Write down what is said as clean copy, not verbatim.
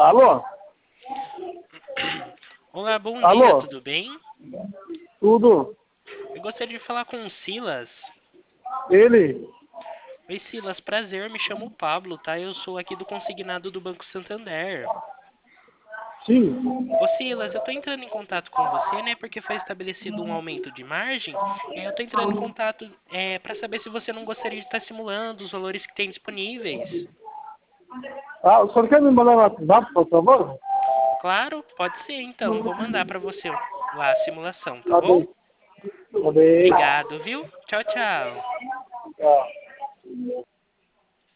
Alô? Olá, bom Alô? dia, tudo bem? Tudo? Eu gostaria de falar com o Silas. Ele? Oi, Silas, prazer, me chamo Pablo, tá? Eu sou aqui do consignado do Banco Santander. Sim. Ô, Silas, eu tô entrando em contato com você, né? Porque foi estabelecido um aumento de margem. E aí eu tô entrando em contato para saber se você não gostaria de estar simulando os valores que tem disponíveis. Ah, o senhor quer me mandar no WhatsApp, por favor? Claro, pode ser então. Vou mandar para você lá a simulação, tá Tá bom? bem. Tá bem. Obrigado, viu? Tchau, tchau. Tá.